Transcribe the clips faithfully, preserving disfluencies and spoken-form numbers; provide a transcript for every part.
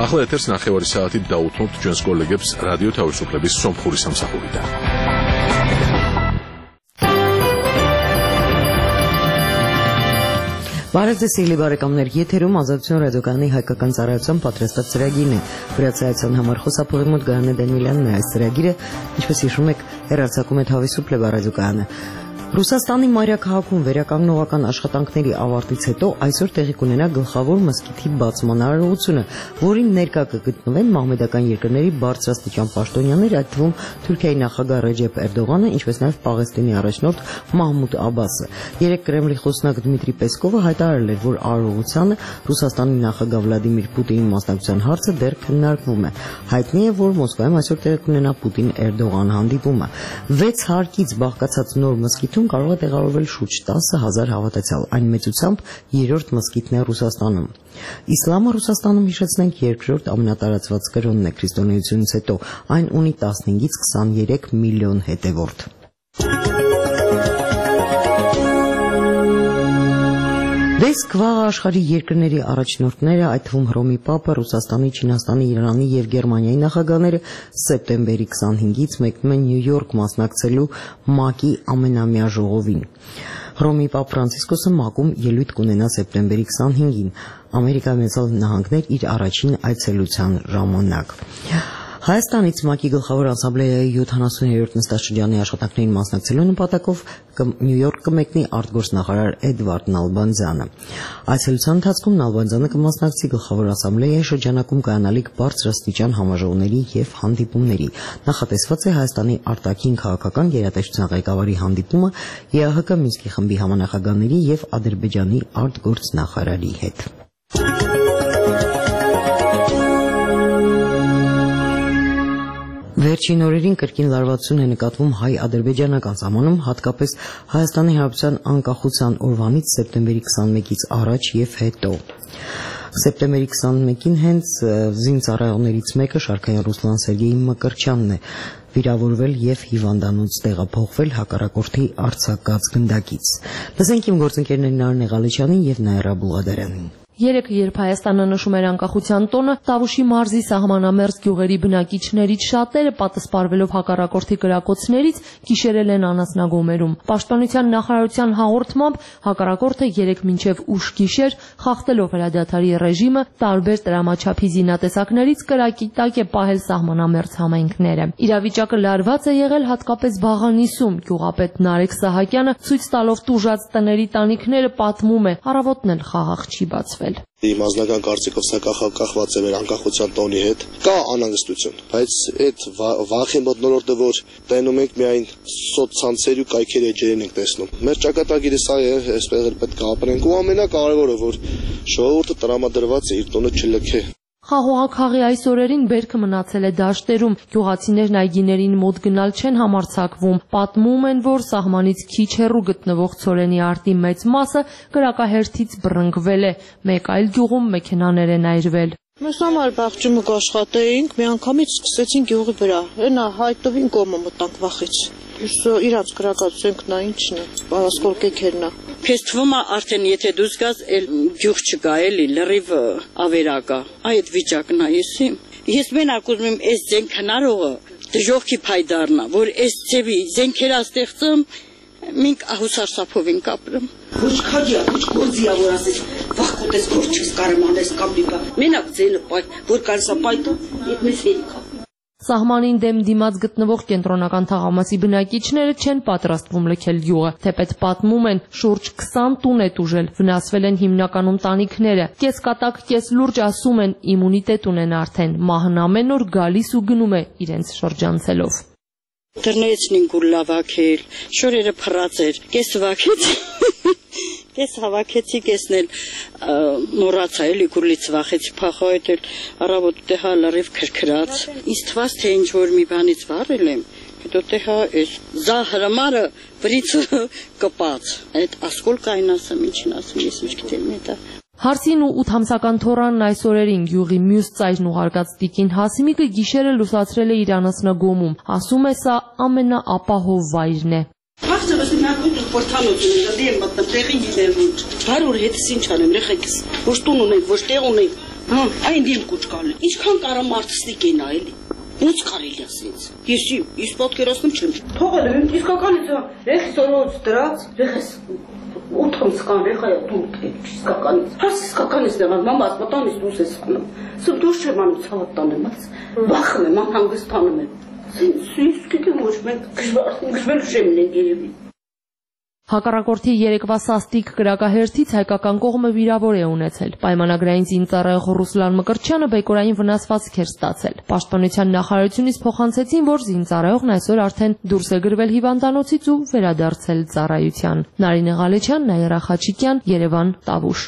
ახლა ეთერს ნახევარი საათით დაუთმობთ ჩვენს კოლეგებს რადიო თავისუფლების სომხური სამსახურიდან. Բարեզեսի լիբարեկամներ եթերում ազատություն ռադիոկայանի հայկական ծառայության պատրաստած ծրագիրն է։ Վրացայության համար խոսափողի մոտ Գայանե Դանիելյանն է այս ծրագիրը, ինչպես հիշում եք, հեռարձակում է Თავისუფლება ռադիոկայանը։ Ռուսաստանի մայրաքաղաքում վերականգնողական աշխատանքների ավարտից հետո այսօր տեղի կունենա գլխավոր մզկիթի բացման արարողությունը, որին ներկա կգտնվեն մահմեդական երկրների բարձրաստիճան պաշտոնյաներ, այդ թվում Թուրքիայի նախագահ Ռեջեփ Էրդողանը, ինչպես նաև Պաղեստինի առաջնորդ Մահմուդ Աբասը։ Երեկ Կրեմլի խոսնակ Դմիտրի Պեսկովը հայտարարել էր, որ արարողությանը Ռուսաստանի նախագահ Վլադիմիր Պուտինի մասնակցության հարցը դեռ քննարկվում է։ Հայտնի է, որ Մոսկվայում այսօր տեղի կունենա Պուտին-Էրդողան հանդիպումը։ Վեց հարկից բաղկացած նոր մզկիթ կարող է տեղավորվել շուրջ տասը հազար հավատացյալ, այն մեծությամբ երրորդ մզկիթն է Ռուսաստանում։ Իսլամը Ռուսաստանում, հիշեցնենք, երկրորդ ամենատարածված կրոնն է քրիստոնեությունից հետո, այն ունի տասնհինգից քսաներեք միլիոն հետևորդ։ Դες կվաղ աշխարհի երկրների առաջնորդները, այդ թվում Հռոմի Պապը, Ռուսաստանի, Չինաստանի, Իրանի եւ Գերմանիայի նախագահները սեպտեմբերի քսանհինգից մեկնում են Նյու Յորք մասնակցելու ՄԱԿ-ի ամենամյա ժողովին։ Հռոմի Պապ Ֆրանցիսկոսը ՄԱԿ-ում ելույթ կունենա սեպտեմբերի քսանհինգին, Ամերիկայի Մեծալ Նահանգներ իր առաջին այցելության ժամանակ։ Հայաստանից ՄԱԿ-ի գլխավոր ասամբլեայի յոթանասուներորդ նստաշրջանի աշխատանքներին մասնակցելու նպատակով Նյու Յորք կմեկնի արտգործնախարար Էդվարդ Նալբանդյանը։ Այցելության ընթացքում Նալբանդյանը կմասնակցի գլխավոր ասամբլեայի շրջանակում կայանալիք բարձրաստիճան համաժողովների եւ հանդիպումների։ Նախատեսված է Հայաստանի արտաքին քաղաքական գերատեսչության ղեկավարի հանդիպումը ԵԱՀԿ Մինսկի խմբի համանախագահների եւ Ադրբեջանի արտգործնախարարի հետ։ Վերջին օրերին կրկին լարվածություն է նկատվում հայ-ադրբեջանական սահմանում, հատկապես Հայաստանի Հանրապետության անկախության օրվանից սեպտեմբերի քսանմեկից առաջ եւ հետո։ Սեպտեմբերի քսանմեկին հենց զինծառայողներից մեկը շարքային Ռուսլան Սերգեյ Մկրչյանն է վիրավորվել եւ հիվանդանոց տեղափոխվել հակառակորդի արձակած գնդակից։ Լսենք իմ գործընկերներին Նարինե Ղալեչյանին եւ Նաիրա Բուլղադարյանին։ Երեկ, երբ Հայաստանը նշում էր անկախության տոնը, Տավուշի մարզի սահմանամերձ գյուղերի բնակիչներից շատերը, պատասպարվելով հակառակորդի կրակոցներից, գիշերել են անասնագոմերում։ Պաշտպանության նախարարության հաղորդմամբ հակառակորդը երեկ մինչև ուշ գիշեր, խախտելով հրադադարի ռեժիմը, տարբեր տրամաչափի զինատեսակներից կրակի տակ է պահել սահմանամերձ համայնքները։ Իրավիճակը լարված է եղել հատկապես Վաղանիսում։ Գյուղապետ Նարեկ Սահակյանը ցույց տալով տուժած տների տանիքները պատմում է, առավոտն էլ խաղաղ չի բացվել։ Իմ անձնական կարծիքով սա կախված է մեր անկախության տոնի հետ։ Կա անհանգստություն, բայց այդ վախի մթնոլորտը, որ տենում ենք, միայն սոցցանցերի ու կայքերի էջերին ենք տեսնում։ Մեր ճակատագիրը սա է, այսպես էլ պետք է ապրենք, ու ամենակարևորը, որ ժողովուրդը տրամադրված է իր տոնը չլքե։ Խաղողաքաղի այս օրերին բերքը մնացել է դաշտերում, գյուղացիներն այգիներին մոտ գնալ չեն համարձակվում, պատմում են, որ սահմանից քիչ հեռու գտնվող Ցորենի արտի մեծ մասը կրակահերթից բռնկվել է, մեկ այլ գյուղում մեքենաներ են այրվել։ Mēs համար բաղջում ու աշխատեինք, մի անգամից սկսեցին գյուղի վրա, այնա հայտովին կոմը մտանք վախից։ Իրանց կրակացույց նա ինչն է, ասկոլկեքերն է։ Քեզ թվում է արդեն եթե դուրս գաս, էլ գյուղ չկա, էլի լրիվ ավերակա։ Այդ վիճակն է եսի։ Ես մենակ ուզում եմ այս ձենք հնարողը դժողքի փայդարնա, որ այս ձևի ձենքերա ստեղծեմ, մենք ահուսարսափով ենք ապրում։ Ոչ քաջիա, ոչ գործիա, որ ասես, վախ կոտես գործ չես կարում անես կամ դիպա։ Մենակ ձենը պայտ, որ կարսա պայտը, ետ մեզ հերիքա։ Սահմանին դեմ դիմաց գտնվող կենտրոնական թաղամասի բնակիչները չեն պատրաստվում լքել գյուղը, թեպետ պատմում են, շուրջ քսան տուն է տուժել, վնասվել են հիմնականում տանիքները, կես կատակ, կես լուրջ ասում են, իմունիտետ ունեն արդեն, մահն ամեն օր գալիս ու գնում է իրենց շրջանցելով։ Դրնեցին գուր լավակել, շորերը փռացեր, կես վակեցի, կես հավաքեցի, կեսն էլ մոռացա, էլի գուրլից վախեցի փախայել, առավոտ տեհա լրիվ քրքրած, ինձ թվաց, թե ինչ որ մի բանից վառել եմ, հետո տեհա էս զահրամարը վրից կպած, այդ ասկոլկային ասեմ, ինչին ասեմ, ես ինչ գիտեմ հետա։ Հարսին ու ութամսական թորանն այս օրերին գյուղի մյուս ծայրն ուղարկած տիկին Հասիմիկը գիշերը լուսացրել է իր անասնագոմում, ասում է սա ամենաապահով վայրն է։ Փախչելս միակույտ պորտալոց ունի, դեմ մտնել տեղին գիտեմ ոչ։ Բարոր հետս ինչ անեմ, երեխեքս, ոչ տուն ունենք, ոչ տեղ ունենք, Հա, այն դեմ կուճկալ։ Ինչքան կարա մարդստիկ են այլի։ Ոնց կարելի է ասենց։ Ես ես պատկերացնում չեմ։ Թողել եմ իսկականից ռեխս օրոց դրած, ռեխս ութամսկան ռեխայա դու իսկականից։ Հաս իսկականից դեռ մամա ասպատանից դուրս ես անում։ Սա դուրս չեմ անում ցավատ տանեմ, վախում եմ, անհանգստանում եմ։ Սույս գիտեմ ոչ մենք գժվել շեմ ենք երևի։ Հակառակորդի երեկվա սաստիկ կրակահերթից հայկական կողմը վիրավոր է ունեցել։ Պայմանագրային զինծառայող Ռուսլան Մկրտչյանը բեկորային վնասվածք էր ստացել։ Պաշտպանության նախարարությունից փոխանցեցին, որ զինծառայողն այսօր արդեն դուրս է գրվել հիվանդանոցից ու վերադարձել ծառայության։ Նարինե Ղալեչյան, Նայերա Խաչիկյան, Երևան, Տավուշ։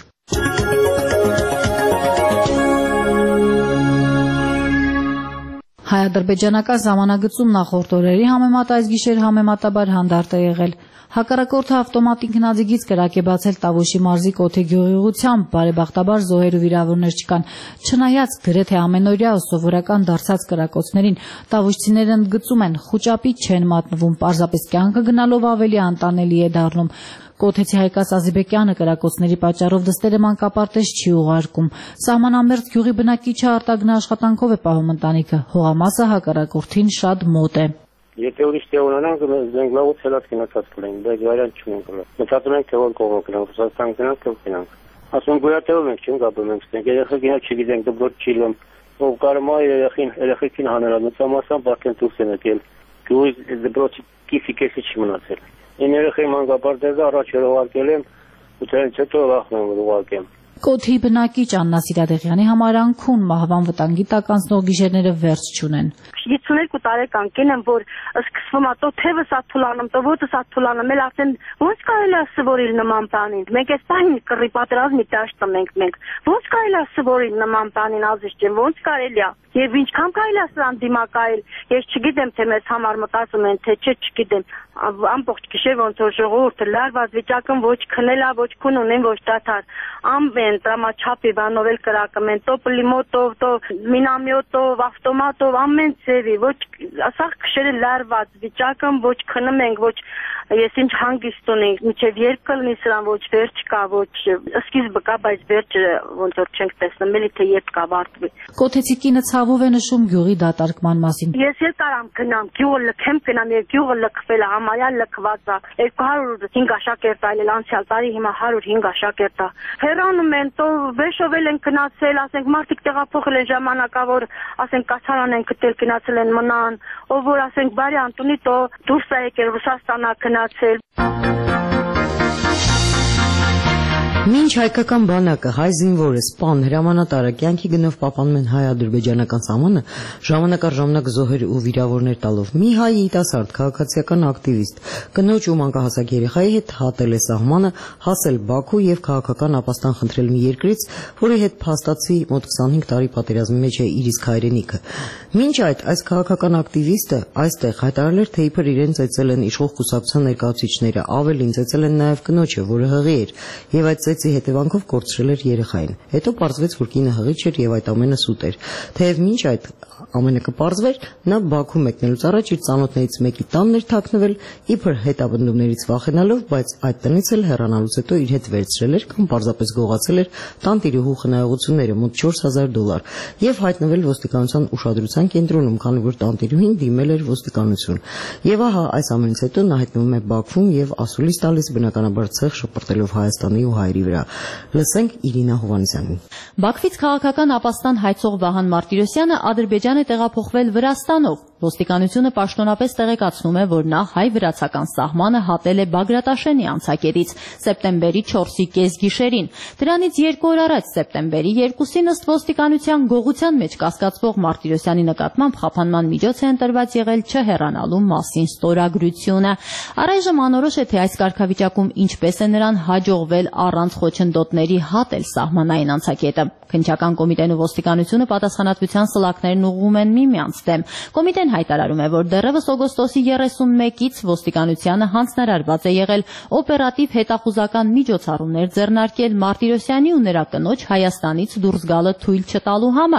Հայ-ադրբեջանական ժամանագծում նախորդ օրերի համեմատ այս գիշեր համեմատաբար հանդարտ է եղել։ Հակառակորդը ավտոմատիկ հնաձիգից կրակ է բացել Տավուշի մարզի Կոթեգյուղի ուղղությամբ, բարեբախտաբար զոհեր ու վիրավորներ չկան։ Չնայած գրեթե ամենօրյա ու սովորական դարձած կրակոցներին, տավուշցիները ընդգծում են, խուճապի չեն մատնվում, պարզապես կյանքը գնալով ավելի անտանելի է դառնում։ Կոթեցի Հայկաս Ազիբեկյանը կրակոցների պատճառով դստերը մանկապարտեզ չի ուղարկում։ Սահմանամերձ գյուղի բնակիչը արտագնա աշխատանքով է պահում ընտանիքը, հողամասը հակառակորդին շատ մոտ է։ Եթե ուրիշ տեղ ունենանք, մենք լավոց հելած գնացած կլենք, բայց վարյան չունենք։ Մտածում ենք, թե որ կողմը գնանք, Ռուսաստան գնանք, թե գնանք։ Ասում գոյատևում ենք, չենք ապրում ենք ստենք, երեխեքին չգիտենք, դպրոց չի լում, ով կարում է երեխին, երեխեքին հանելա, մծամասամբ արդեն դուրս են եկել, գյուղի դպրոցի կիսի կեսի չի մնացել։ Ին երեխեի մանկապարտեզը առաջ էր ուղարկել եմ, ու դրանից հետո վախում եմ, որ ուղարկեմ։ Կոթի բնակիչ Աննա Սիրադեղյանի համար անքուն մահվան վտանգի տակ անցնող գիշերները վերջ չունեն։ հիսունյոթ տարեկան կին եմ, որ սկսվում է տո թևը սա թուլանում, տո ոտը սա թուլանում, էլ արդեն ոնց կարելի է սովորել նման բանին։ Մենք այս բանին կռի պատերազմի դաշտը մենք մենք։ Ոնց կարելի է սովորել նման բանին ազիզ ջան, ոնց կարելի է։ Եվ ինչքան կարելի է սրան դիմակայել։ Ես չգիտեմ, թե մեզ համար մտածում են, թե չէ, չգիտեմ։ Ամբողջ գիշեր ոնց որ ժողովուրդը լարված վիճակում ոչ քնելա, ոչ քուն ունեն, ոչ դաթար։ Ամեն տրամաչափի բանով էլ կրակում են, տո պլիմոտով, տո մինամյոտով, ավտոմատով, ամեն ձևի, ոչ ասախ գիշերը լարված վիճակում, ոչ քնում ենք, ոչ ես ինչ հանգիստ ունենք, մինչև երբ կլինի սրան ոչ վերջ կա, ոչ սկիզբը կա, բայց վերջը ոնց որ չենք տեսնում, էլի թե երբ կավարտվի։ Կոթեցի կինը ցավով է նշում գյուղի դատարկման մասին։ Ես էլ կարամ գնամ, գյուղը լքեմ, գնամ, եւ գյուղը լքվել է, համարյա լքված է։ երկու հարյուր հինգ աշակերտ այլել անցյալ տարի, հիմա հարյուր հինգ աշակերտ է։ Հեռանում են, տո վեշովել են գնացել, ասենք մարդիկ տեղափոխել են ժամանակավոր, ասենք կացարան են գտել, գնացել են մնան, ով որ ասենք բարի Անտոնի, տո դուրս է եկել Ռուսաստանա գնացել։ Մինչ հայկական բանակը, հայ զինվորը, սպան, հրամանատարը կյանքի գնով պահպանում են հայ-ադրբեջանական սահմանը, ժամանակ առ ժամանակ զոհեր ու վիրավորներ տալով մի հայ երիտասարդ քաղաքացիական ակտիվիստ կնոջ ու մանկահասակ երեխայի հետ հատել է սահմանը, հասել Բաքու եւ քաղաքական ապաստան խնդրել մի երկրից, որի հետ փաստացի մոտ քսանհինգ տարի պատերազմի մեջ է իր իսկ հայրենիքը։ Մինչ այդ այս քաղաքական ակտիվիստը այստեղ հայտարարել էր, թե իբր իրենց այցել են իշխող կուսակցության ներկայացուցիչները, ավելին ծեծել են նաեւ կնոջը, որը հղի էր, եւ այդ ծեծի հետևանքով կորցրել էր երեխային։ Հետո պարզվեց, որ կինը հղիչ էր եւ այդ ամենը սուտ էր։ Թեև մինչ այդ ամենը կպարզվեր, նա Բաքու մեկնելուց առաջ իր ծանոթներից մեկի տանն էր թաքնվել, իբր հետապնդումներից վախենալով, բայց այդ տնից էլ հեռանալուց հետո իր հետ վերցրել էր կամ պարզապես գողացել էր տանտիրուհու խնայողությունները մոտ չորս հազար դոլար եւ հայտնվել ոստիկանության ուշադրության կենտրոնում, քանի որ տանտիրուհին դիմել էր ոստիկանություն։ Եվ ահա այս ամենից հետո նա հայտնվում է Բաքվում եւ ասուլիս տալիս բնականաբար ցեղ շպրտելով Հայաստանի ու հայերի վրա։ Լսենք Իրինա Հովանեսյանին։ Բաքվից քաղաքական ապաստան հայցող Վահան Մարտիրոսյանը Ադրբեջան է տեղափոխվել Վրաստանով։ Ոստիկանությունը պաշտոնապես տեղեկացնում է, որ նա հայ-վրացական սահմանը հատել է Բագրատաշենի անցակետից սեպտեմբերի չորսի կեսգիշերին։ Դրանից երկու օր առաջ սեպտեմբերի երկուսին ըստ ոստիկանության գողության մեջ կասկածվող Մարտիրոսյանի նկատմամբ խափանման միջոց է ընտրված եղել չհեռանալու մասին ստորագրությունը։ Առայժմ անորոշ է, թե այս կարգավիճակում ինչպես է նրան հաջողվել առանց խոչընդոտների հատել սահմանային անցակետը։ Քննչական կոմիտեն ու ոստիկանությունը պատասխանատվության սլաքներն ուղղում են միմյանց դեմ։ Կոմիտեն հայտարարում է, որ դեռևս օգոստոսի երեսունմեկից ոստիկանությանը հանձնարարված է եղել օպերատիվ հետախուզական միջոցառումներ ձեռնարկել Մարտիրոսյանի ու նրա կնոջ Հայաստանից դուրս գալը թույլ չտալու համար։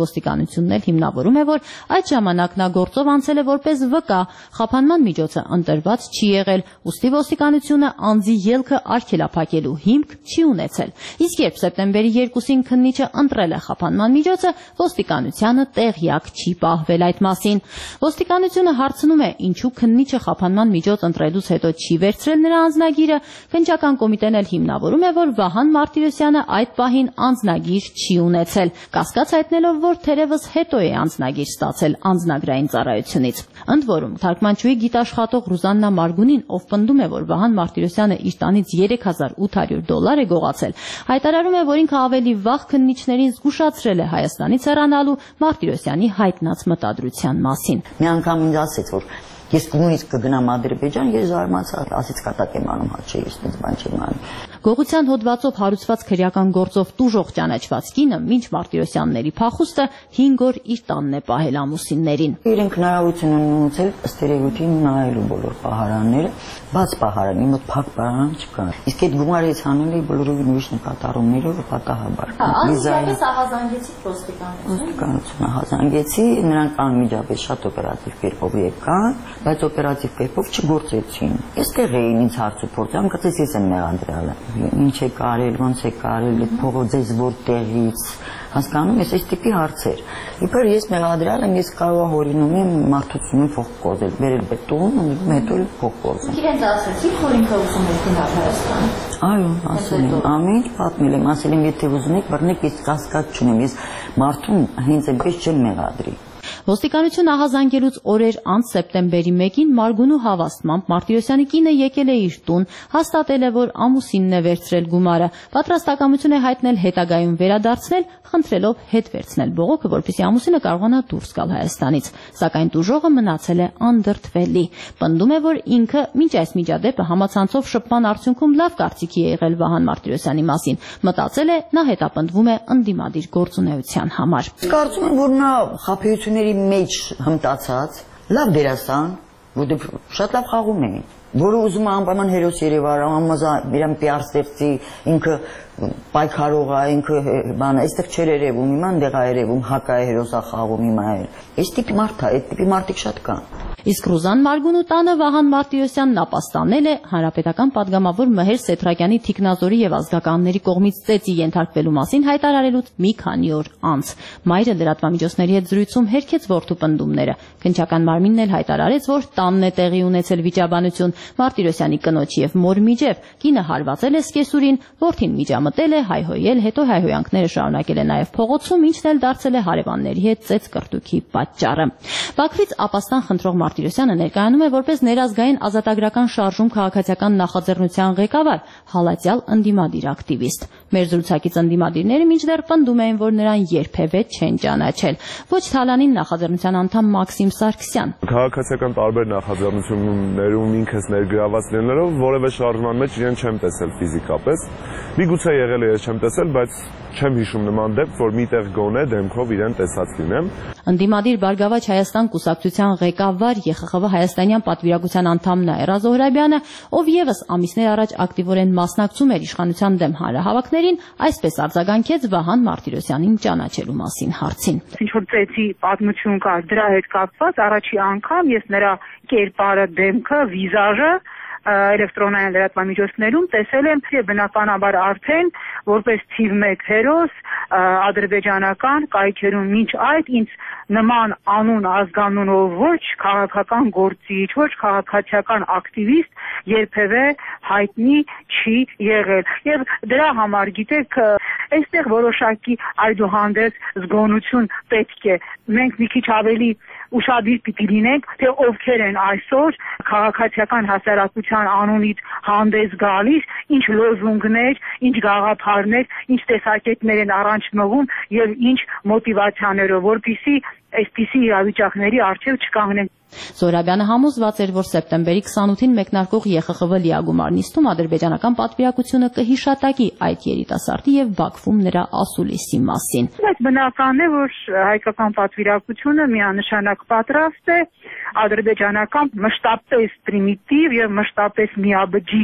Ոստիկանությունն էլ հիմնավորում է, որ այդ ժամանակ նա գործով անցել է որպես վկա, խափանման միջոցը ընտրված չի եղել, ուստի ոստիկանությունը անձի ելքը արգելափակելու հիմք չի ունեցել։ Իսկ երբ սեպտեմբերի երկուսին քննիչը ընտրել է խափանման միջոցը, ոստիկանությանը տեղյակ չի պահվել այդ մասին։ Ոստիկանությունը հարցնում է, ինչու քննիչը խափանման միջոց ընտրելուց հետո չի վերցրել նրա անձնագիրը, քննչական կոմիտեն էլ հիմնավորում է, որ Վահան Մարտիրոսյանը այդ պահին անձնագիր չի ունեցել, կասկած հայտնելով, որ թերևս հետո է անձնագիր ստացել անձնագրային ծառայությունից։ Ընդ որում, թարգմանչուհի գիտաշխատող Ռուզաննա Մարգունին, ով պնդում է, որ Վահան Մարտիրոսյանը իր տանից երեք հազար ութ հարյուր դոլար է գողացել, հայտարարում է, որ ինքը ավելի վաղ քննիչներին զգուշացրել է Հայաստանից հեռանալու Մարտիրոսյանի հայտնած մտադրության մասին։ Մի անգամ ինձ ասեց, որ ես նույնիսկ կգնամ Ադրբեջան, ես զարմացա, ասից կատակ եմ անում, հա չէ, ես ինձ բան չեմ անում։ Գողության հոդվածով հարուցված քրեական գործով տուժող ճանաչված կինը մինչ Մարտիրոսյանների փախուստը հինգ օր իր տանն է պահել ամուսիններին։ Իրենք հնարավորություն են ունեցել ըստ երևույթին նայելու բոլոր պահարանները, բաց պահարան, իմ մոտ փակ պահարան չկա։ Իսկ այդ գումարից հանել էի բոլորովին ուրիշ նկատառումներով պատահաբար։ Անմիջապես ահազանգեցի ոստիկանությունը։ Ահազանգեցի, նրանք անմիջապես շատ օպերատիվ կերպով եկան, բայց օպերատիվ կերպով չգործեցին։ Այստեղ էին ինձ հարց ու փորձ, անկացես ես եմ մեղադրյալ։ Ինչ է կարել, ոնց է կարել, փողը ձեզ որտեղից, հասկանում ես, այս տիպի հարցեր։ Իբր ես մեղադրյալ եմ, ես կարող հորինում եմ մարդուցում եմ փող կոզել, բերել բետոն, հետո էլ փող կոզել։ Իրենց ասացիք, որ ինքը ուզում է գնալ Հայաստան։ Այո, ասել եմ, ամեն ինչ պատմել եմ, ասել եմ, եթե ուզում եք, բռնեք, ես կասկած չունեմ, ես մարդուն հենց այնպես չեմ մեղադրի։ Ոստիկանություն ահազանգելուց օրեր անց սեպտեմբերի մեկին Մարգունու հավաստմամբ Մարտիրոսյանի կինը եկել է իր տուն, հաստատել է, որ ամուսինն է վերցրել գումարը, պատրաստակամություն է հայտնել հետագայում վերադարձնել, խնդրելով հետ վերցնել բողոքը, որպեսզի ամուսինը կարողանա դուրս գալ Հայաստանից, սակայն տուժողը մնացել է անդրդվելի։ Պնդում է, որ ինքը մինչ այս միջադեպը համացանցով շփման արդյունքում լավ կարծիքի է եղել Վահան Մարտիրոսյանի մասին, մտածել է նա հետապնդվում է ընդդիմադիր գործունեության համար։ Կարծում եմ, որ նա խաբեությունների մեջ հմտացած, լավ դերասան, որտեղ շատ լավ խաղում է, որը ուզում է անպայման հերոս Երևան, ամազան իրան պիար ստեղծի, ինքը պայքարող է, ինքը բանը, այստեղ չեր երևում, հիմա այնտեղ է երևում, հակա է հերոսա խաղում հիմա էլ։ Այս տիպի մարդ է, այդ տիպի մարդիկ շատ կան։ Իսկ Ռուզան Մարգունու տանը Վահան Մարտիրոսյանն ապաստանել է հանրապետական պատգամավոր Մհեր Սեթրակյանի թիկնազորի եւ ազգականների կողմից ծեծի ենթարկվելու մասին հայտարարելուց մի քանի օր անց։ Մայրը լրատվամիջոցների հետ զրույցում հերքեց որդու պնդումները։ Քննչական մարմինն էլ հայտարարեց, որ տանն է տեղի ունեցել վիճաբանություն Մարտիրոսյանի կնոջ եւ մոր միջև։ Կինը հարվածել է սկեսուրին, որդին միջամտել է, հայհոյել, հետո հայհոյանքները շարունակել է նաեւ փողոցում, ինչն էլ դարձել է հարևանների հետ ծեծ կրտուքի պատճառը։ Բաքվից ապաստան խնդրող Մարտիրոսյանը ներկայանում է որպես ներազգային ազատագրական շարժում քաղաքացիական նախաձեռնության ղեկավար, հալածյալ ընդդիմադիր ակտիվիստ։ Մեր զրուցակից ընդդիմադիրները մինչդեռ պնդում էին, որ նրան երբևէ չեն ճանաչել։ Ոչ Թալանին նախաձեռնության անդամ Մաքսիմ Սարգսյան։ Քաղաքացիական տարբեր նախաձեռնություններում ինքս ներգրաված լինելով որևէ շարժման մեջ իրեն չեմ տեսել ֆիզիկապես։ Միգուցե եղել է ես չեմ տեսել, բայց չեմ հիշում նման դեպք, որ միտեղ գոնե դեմքով իրեն տեսած լինեմ։ Ընդդիմադիր Բարգավաճ Հայաստան կուսակցության ղեկավար Ե Խ Խ V հայաստանյան պատվիրակության անդամ Նաիրա Զոհրաբյանը, ով եւս ամիսներ առաջ ակտիվորեն մասնակցում էր իշխանության դեմ հանրահավաքներին, այսպես արձագանքեց Վահան Մարտիրոսյանին ճանաչելու մասին հարցին։ Ինչ որ ծեծի պատմություն կար դրա հետ կապված, առաջի անգամ ես նրա կերպարը, դեմքը, վիզաժը էլեկտրոնային լրատվամիջոցներում տեսել եմ եւ բնականաբար արդեն որպես թիվ մեկ հերոս ադրբեջանական կայքերում մինչ այդ ինձ նման անուն ազգանունով ոչ քաղաքական գործիչ, ոչ քաղաքացիական ակտիվիստ երբևէ հայտնի չի եղել եւ դրա համար գիտեք այստեղ որոշակի այդուհանդերձ զգոնություն պետք է մենք մի քիչ ավելի ուշադիր պիտի լինենք, թե ովքեր են այսօր քաղաքացիական հասարակության անունից հանդես գալիս, ինչ լոզունգներ, ինչ գաղափարներ, ինչ տեսակետներ են առաջ մղում եւ ինչ մոտիվացիաներով, որպեսզի այսպիսի իրավիճակների առջև չկանգնենք։ Զոհրաբյանը համոզված էր, որ սեպտեմբերի քսանութին մեկնարկող Ե Խ Խ V լիագումար նիստում ադրբեջանական պատվիրակությունը կհիշատակի այդ երիտասարդի եւ Բաքվում նրա ասուլիսի մասին։ Բայց բնական է, որ հայկական պատվիրակությունը միանշանակ պատրաստ է ադրբեջանական մշտապես պրիմիտիվ եւ մշտապես միաբջիջ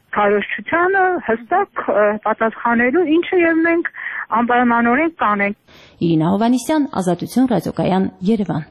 քարոզչությանը հստակ պատասխանելու, ինչը եւ մենք անպայմանորեն կանենք։ Իրինա Հովանիսյան, Ազատություն ռադիոկայան, Երևան։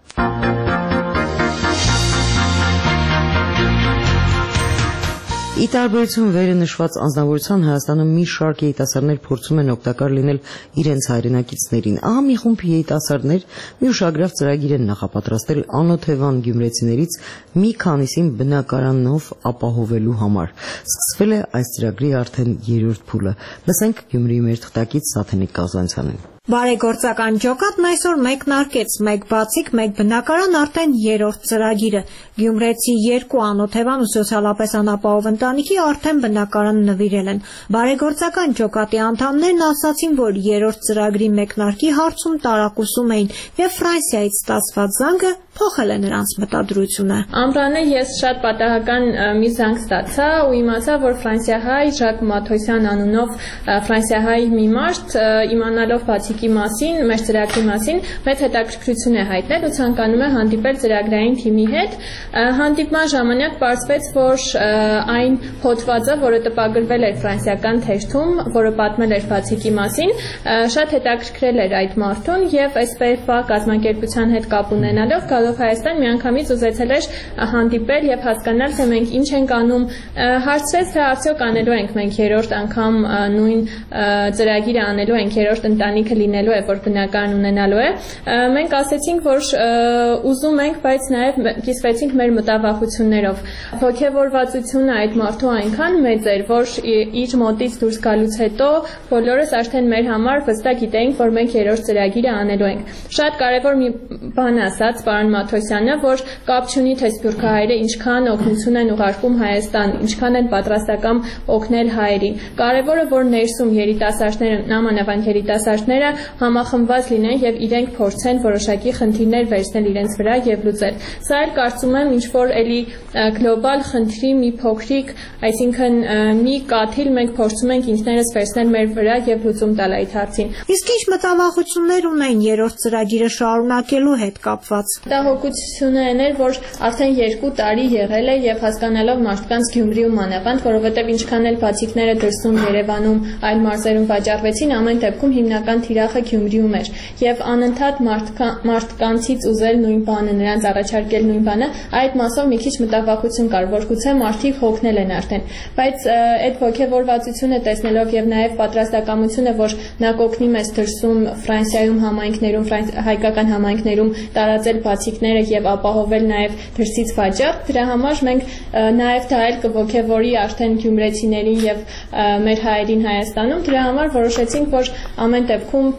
Ի տարբերություն վերը նշված անձնավորության Հայաստանում մի շարք երիտասարդներ փորձում են օգտակար լինել իրենց հայրենակիցներին։ Ահա մի խումբ երիտասարդներ մի ուշագրավ ծրագիր են նախապատրաստել անօթևան գյումրեցիներից մի քանիսին բնակարանով ապահովելու համար։ Սկսվել է այս ծրագրի արդեն երրորդ փուլը։ Լսենք Գյումրիի մեր թղթակից Սաթենիկ Կազանցյանին։ Բարեգործական ջոկատն այսօր մեկնարկեց, մեկ բացիկ, մեկ բնակարան արդեն երրորդ ծրագիրը։ Գյումրեցի երկու անօթևան ու սոցիալապես անապահով ընտանիքի արդեն բնակարան նվիրել են։ Բարեգործական ջոկատի անդամներն ասացին, որ երրորդ ծրագրի մեկնարկի հարցում տարակուսում էին եւ Ֆրանսիայից ստացված զանգը փոխել է նրանց մտադրությունը։ Ամռանը ես շատ պատահական մի զանգ ստացա ու իմացա, որ ֆրանսիահայ Ժակ Մաթոսյան անունով ֆրանսիահայ մի մարդ իմանալով բացիկի մասին, մեր ծրագրի մասին, մեծ հետաքրքրություն է հայտնել ու ցանկանում է հանդիպել ծրագրային թիմի հետ։ Հանդիպման ժամանակ պարզվեց, որ այն հոդվածը, որը տպագրվել էր ֆրանսիական թերթում, որը պատմել էր բացիկի մասին, շատ հետաքրքրել էր այդ մարդուն եւ այսպես կազմակերպության հետ կապ ունենալով Հայաստան միանգամից ուզեցել էր հանդիպել եւ հասկանալ, թե մենք ինչ ենք անում։ Հարցրեց, թե արդյոք անելու ենք մենք երրորդ անգամ նույն ծրագիրը անելու ենք, երրորդ ընտանիքը լինելու է, որ բնական ունենալու է։ Մենք ասեցինք, որ ուզում ենք, բայց նաեւ կիսվեցինք մեր մտավախություններով։ Ոգևորվածությունը այդ մարդու այնքան մեծ էր, որ իր մոտից դուրս գալուց հետո բոլորս արդեն մեր համար վստահ գիտեինք, որ մենք երրորդ ծրագիրը անելու ենք։ Շատ կարեւոր մի բան ասաց պարոն Մաթոսյանը, որ կապ չունի, թե սփյուռքահայերը ինչքան օգնություն են ուղարկում Հայաստան, ինչքան են պատրաստական օգնել հայերին։ Կարևորը, որ ներսում երիտասարդները, նամանավանդ երիտասարդները համախմբված լինեն եւ իրենք փորձեն որոշակի խնդիրներ վերցնել իրենց վրա եւ լուծել։ Սա էլ կարծում եմ ինչ որ էլի գլոբալ խնդրի մի փոքրիկ, այսինքն մի կաթիլ մենք փորձում ենք ինքներս վերցնել մեր վրա եւ լուծում տալ այդ հարցին։ Իսկ ինչ մտավախություններ ունեն երրորդ ծրագիրը շարունակելու հետ կապված։ Մտահոգությունը այն էր, որ արդեն երկու տարի եղել է եւ հասկանալով մարդկանց Գյումրիում մանավանդ, որովհետեւ ինչքան էլ բացիկները դրսում Երևանում այլ մարզերում վաճառվեցին, ամեն դեպքում հիմնական թիրախը Գյումրիում էր եւ անընդհատ մարդկանցից ուզել նույն բանը, նրանց առաջարկել նույն բանը, այդ մասով մի քիչ մտահոգություն կար, որ գուցե մարդիկ հոգնել են արդեն, բայց այդ ողջավորվածությունը տեսնելով եւ նաեւ պատրաստակամությունը, որ նա կօգնի մեզ դրսում Ֆրանսիայում համայնքներում, հայկական համայնքներում տարածել բացիկները եւ ապահովել նաեւ դրսից վաճառ, դրա համար մենք նաեւ դա էլ կողջևորի արդեն գյումրեցիներին եւ մեր հայերին Հայաստանում, դրա համար որոշեցինք, որ ամեն դեպքում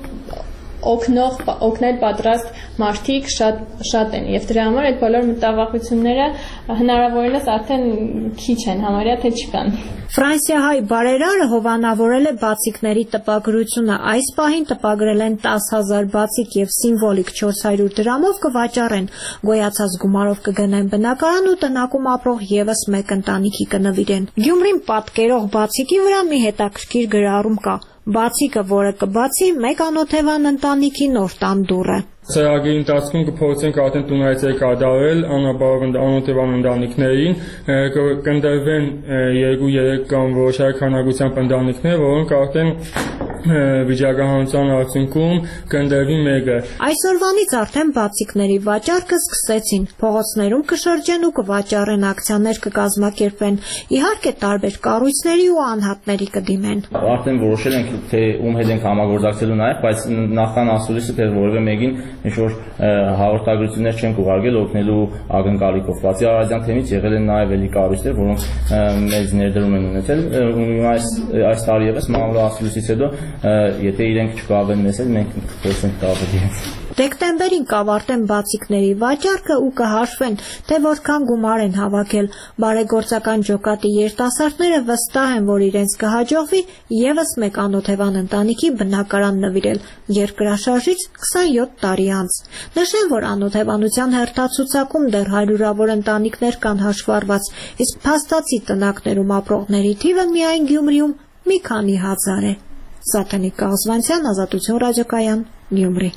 օգնող օգնել պատրաստ մարդիկ շատ շատ են եւ դրա համար այդ բոլոր մտավախությունները հնարավորինս արդեն քիչ են, համարյա թե չկան։ Ֆրանսիահայ բարերարը հովանավորել է բացիկների տպագրությունը, այս պահին տպագրել են տասը հազար բացիկ եւ սիմվոլիկ չորս հարյուր դրամով կվաճառեն, գոյացած գումարով կգնեն բնակարան ու տնակում ապրող եւս մեկ ընտանիքի կնվիրեն։ Գյումրին պատկերող բացիկի վրա մի հետաքրքիր գրառում կա. Բացիկը, որը կբացի, մեկ անօթևան ընտանիքի նոր տան դուռ է։ Ծրագրի ընթացքում կփորձենք արդեն տունայցեր կատարել անապահով անօթևան ընտանիքներին, կընտրվեն երկու երեք կամ որոշակի քանակությամբ ընտանիքներ, որոնք արդեն վիճակահանության արդյունքում կընտրվի մեկը։ Այսօրվանից արդեն բացիկների վաճառքը սկսեցին, փողոցներում կշրջեն ու կվաճառեն, ակցիաներ կկազմակերպեն, իհարկե տարբեր կառույցների ու անհատների կդիմեն։ Արդեն որոշել ենք, թե ում հետ ենք համագործակցելու նաև, բայց նախքան ասուլիսը թե որևէ մեկին ինչ-որ հաղորդագրություններ չենք ուղարկել օգնելու ակնկալիքով։ Բացի Արարատյան թեմից եղել են նաև էլի կառույցներ, որոնք մեծ ներդրում են ունեցել։ Այս այս տարի ևս մամուլի ասուլիսից հետո եթե իրենք չկավեն մեզ հետ, մենք կփորձենք կապել իրենց։ Դեկտեմբերին կավարտեն բացիկների վաճառքը ու կհաշվեն, թե որքան գումար են հավաքել։ Բարեգործական ջոկատի երիտասարդները վստահ են, որ իրենց կհաջողվի եւս մեկ անօթևան ընտանիքի բնակարան նվիրել երկրաշարժից քսանյոթ տարի անց։ Նշեմ, որ անօթևանության հերթացուցակում դեռ հարյուրավոր ընտանիքներ կան հաշվառված, իսկ փաստացի տնակներում ապրողների թիվը միայն Գյումրիում մի քանի հազար է։ Սաթենիկ Կազվանցյան, Ազատություն ռադիոկայան, Գյումրի։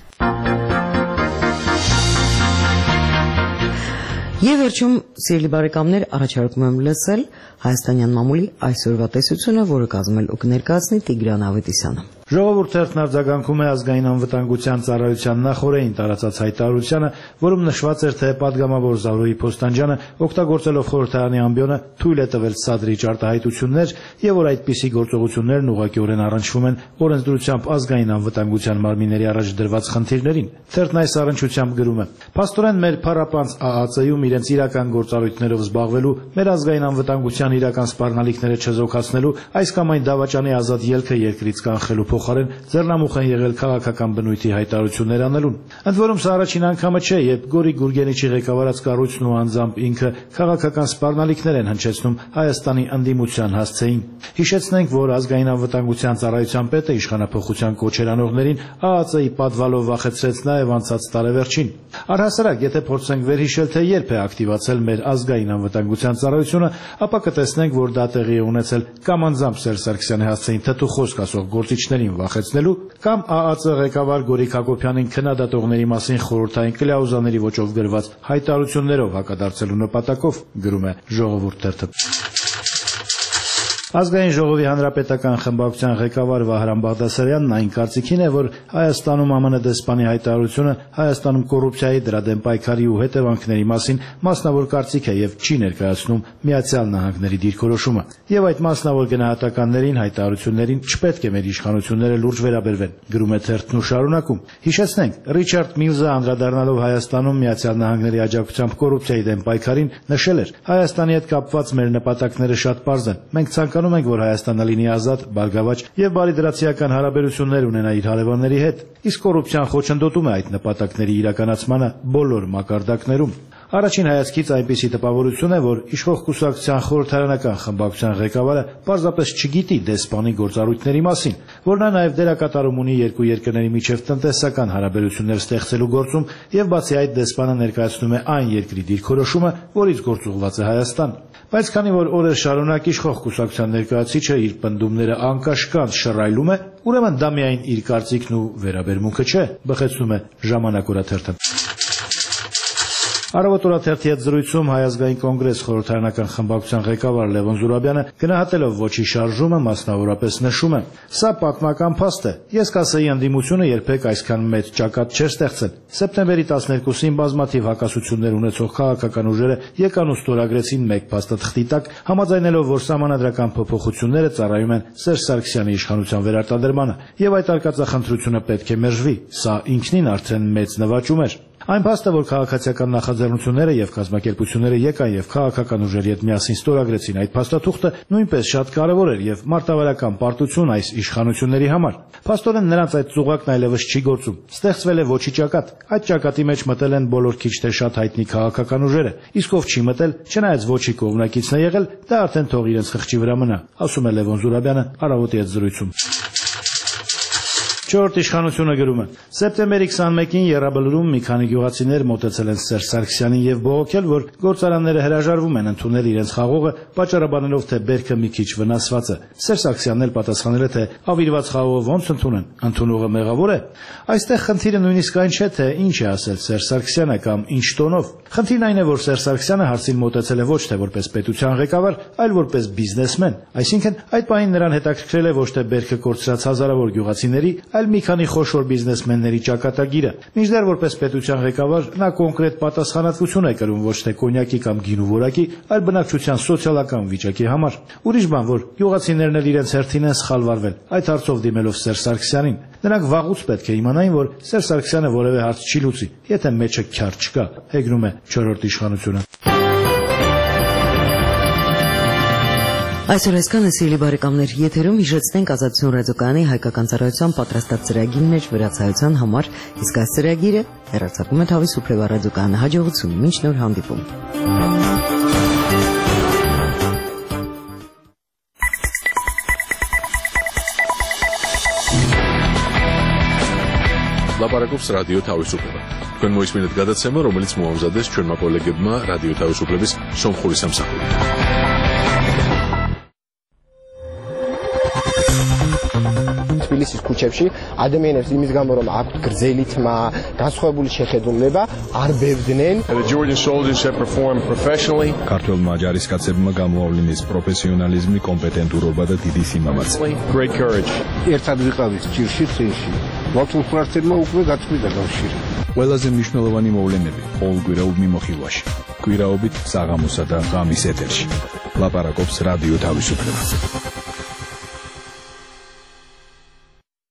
Եվ վերջում, սիրելի բարեկամներ, առաջարկում եմ լսել Հայաստանյան մամուլի այսօրվա տեսությունը, որը կազմել ու կներկայացնի Տիգրան Ավետիսյանը։ Ժողովուրդ թերթն արձագանքում է ազգային անվտանգության ծառայության նախորդին տարածած հայտարարությանը, որում նշված էր, թե падգամավոր Զավրոյի Փոստանջյանը օգտագործելով խորհրդարանի ամբիոնը թույլ է տվել սադրիչ արտահայտություններ եւ որ այդպիսի գործողություններն ուղղակիորեն առնչվում են օրենսդրությամբ ազգային անվտանգության մարմինների առաջ դրված խնդիրներին։ Թերթն այս առնչությամբ գրում է. «Փաստորեն մեր փառապանծ ԱԱԾ-ում իրենց իրական գործառույթներով զբաղվելու, մեր ազգային անվտանգության իրական սպառնալիքները չզոքացնելու, այս կամ այն դավաճանի ազատ ելքը երկրից կանխելու փոխարեն ձեռնամուխ են եղել քաղաքական բնույթի հայտարարություններ անելուն։ Ընդ որում սա առաջին անգամը չէ, երբ Գորիկ Գուրգենիչի ղեկավարած կառույցն ու անձամբ ինքը քաղաքական սպառնալիքներ են հնչեցնում Հայաստանի ընդդիմության հասցեին։ Հիշեցնենք, որ ազգային անվտանգության ծառայության պետը իշխանափոխության կոչեր անողներին ԱԱԾ-ի պատվալով վախեցրեց նաև անցած տարեվերջին։ Առհասարակ, եթե փորձենք վերհիշել, թե երբ է ակտիվացել մեր ազգային անվտանգության ծառայությունը, ապա կտեսնենք, որ դա տեղի է ունեցել կամ անձամբ Սերժ Սարգսյանի հասցեին թթու խոսք ասող գործիչներին վախեցնելու, կամ ԱԱԾ ղեկավար Գորիկ Հակոբյանին քննադատողների մասին խորհրդային կլաուզաների ոճով գրված հայտարարություններով հակադարձելու նպատակով, գրում է Ժողովուրդ թերթը։ Ազգային ժողովի հանրապետական խմբակցության ղեկավար Վահրամ Բաղդասարյանն այն կարծիքին է, որ Հայաստանում ԱՄՆ դեսպանի հայտարարությունը Հայաստանում կոռուպցիայի, դրա դեմ պայքարի ու հետևանքների մասին մասնավոր կարծիք է եւ չի ներկայացնում Միացյալ Նահանգների դիրքորոշումը։ Եվ այդ մասնավոր գնահատականներին, հայտարարություններին չպետք է մեր իշխանությունները լուրջ վերաբերվեն, գրում է թերթն ու շարունակում. Հիշեցնենք, Ռիչարդ Միլզը անդրադառնալով Հայաստանում Միացյալ Նահանգների աջակցությամբ կոռուպցիայի դեմ պայքարին նշել էր. Հայաստանի հետ կապված մեր նպատակները շատ պարզ են։ Մենք ցանկանում ենք, որ Հայաստանը լինի ազատ, բարգավաճ եւ բարիդրացիական հարաբերություններ ունենա իր հարևանների հետ։ Իսկ կոռուպցիան խոչընդոտում է այդ նպատակների իրականացմանը բոլոր մակարդակներում։ Առաջին հայացքից այնպիսի տպավորություն է, որ իշխող կուսակցության խորհրդարանական խմբակցության ղեկավարը պարզապես չգիտի դեսպանի գործառույթների մասին, որ նա նաև դերակատարում ունի երկու երկրների միջև տնտեսական հարաբերություններ ստեղծելու գործում եւ բացի այդ դեսպանը ներկայացնում է այն երկրի դիրքորոշումը, որից գործուղված է Հայաստան։ Բայց քանի որ օրեր շարունակ իշխող կուսակցության ներկայացուցիչը իր պնդումները անկաշկանդ շռայլում է, ուրեմն դա միայն իր կարծիքն ու վերաբերմունքը չէ, բխեցնում է Ժամանակ օրաթերթը։ Առավոտ օրաթերթի հետ զրույցում Հայ ազգային կոնգրես խորհրդարանական խմբակցության ղեկավար Լևոն Զուրաբյանը գնահատելով ոչի շարժումը մասնավորապես նշում է. Սա պատմական փաստ է։ Ես կասեի, ընդդիմությունը երբեք այսքան մեծ ճակատ չէր ստեղծել։ Սեպտեմբերի տասներկուսին բազմաթիվ հակասություններ ունեցող քաղաքական ուժերը եկան ու ստորագրեցին մեկ փաստաթղթի տակ, համաձայնելով, որ սահմանադրական փոփոխությունները ծառայում են Սերժ Սարգսյանի իշխանության վերարտադրմանը, եւ այդ արկածախնդրությունը պետք է մերժվի։ Սա ինքնին արդեն մեծ նվաճում էր։ Այն փաստը, որ քաղաքացիական նախաձեռնությունները եւ կազմակերպությունները եկան եւ քաղաքական ուժերի հետ միասին ստորագրեցին այդ փաստաթուղթը, նույնպես շատ կարեւոր էր եւ մարտավարական պարտություն այս իշխանությունների համար։ Փաստորեն նրանց այդ ծուղակն այլևս չի գործում։ Ստեղծվել է ոչի ճակատ։ Այդ ճակատի մեջ մտել են բոլոր քիչ թե շատ հայտնի քաղաքական ուժերը։ Իսկ ով չի մտել, չնայած ոչի կողմնակիցն է եղել, դա արդեն թող իրենց խղճի վրա մնա, ասում է Լևոն Զուրաբյանը Առավոտի հետ զրույցում։ Չորրորդ իշխանությունը գրում է. Սեպտեմբերի քսանմեկին Եռաբլուրում մի քանի գյուղացիներ մոտեցել են Սերժ Սարգսյանին եւ բողոքել, որ գործարանները հրաժարվում են ընդունել իրենց խաղողը, պատճառաբանելով, թե բերքը մի քիչ վնասված է։ Սերժ Սարգսյանն էլ պատասխանել է, թե ավիրված խաղողը ոնց ընդունեն, ընդունողը մեղավոր է։ Այստեղ խնդիրը նույնիսկ այն չէ, թե ինչ է ասել Սերժ Սարգսյանը կամ ինչ տոնով։ Խնդիրն այն է, որ Սերժ Սարգսյանը հարցին մոտեցել է ոչ թե որպես պետության ղեկավար, այլ որպես բիզնեսմեն։ Այսինքն այդ պահին նրան հետաքրքրել է ոչ թե բերքը կորցրած հազարավոր գյուղացիների, այլ մի քանի խոշոր բիզնեսմենների ճակատագիրը։ Մինչդեռ որպես պետության ղեկավար նա կոնկրետ պատասխանատվություն է կրում ոչ թե կոնյակի կամ գինու որակի, այլ բնակչության սոցիալական վիճակի համար։ Ուրիշ բան, որ գյուղացիներն էլ իրենց հերթին են սխալվարվել այդ հարցով դիմելով Սերժ Սարգսյանին։ Նրանք վաղուց պետք է իմանային, որ Սերժ Սարգսյանը որևէ հարց չի լուծի, եթե մեջը քյար չկա, հեգնում է չորրորդ իշխանությունը։ Այսօր այսքանը, սիրելի բարեկամներ, եթերում հիշեցնենք Ազատություն ռադիոկայանի հայկական ծառայության պատրաստած ծրագիրի մեջ վերացայության համար, իսկ այս ծրագիրը հեռարձակում է Թավի Սուպրեվա ռադիոկայանը։ Հաջողություն, մինչ նոր հանդիպում։ Լապարակობს ռադիո Թավի Սուպրեվա։ Თქვენ მოისმინეთ გადაცემა, რომელიც მოამზადეს ჩვენმა კოლეგებმა რადიო თავისუფლების სომხური სამსახური. თბილისის ქუჩებში ადამიანებს იმის გამო რომ აქვთ გრძელი თმა, განსხვავებული შეხედულება, არ ბევდნენ. The Georgian soldiers have performed professionally. ქართველმა ჯარისკაცებმა გამოავლინეს პროფესიონალიზმი, კომპეტენტურობა და დიდი სიმამაცე. Great courage. ერთად ვიყავით ჭირში წინში. მართლმსვართებმა უკვე გაწყვიტა კავშირი. ყველაზე მნიშვნელოვანი მოვლენები ყოველკვირეულ მიმოხილვაში. კვირაობით საღამოსა და ღამის ეთერში. ლაპარაკობს რადიო თავისუფლება.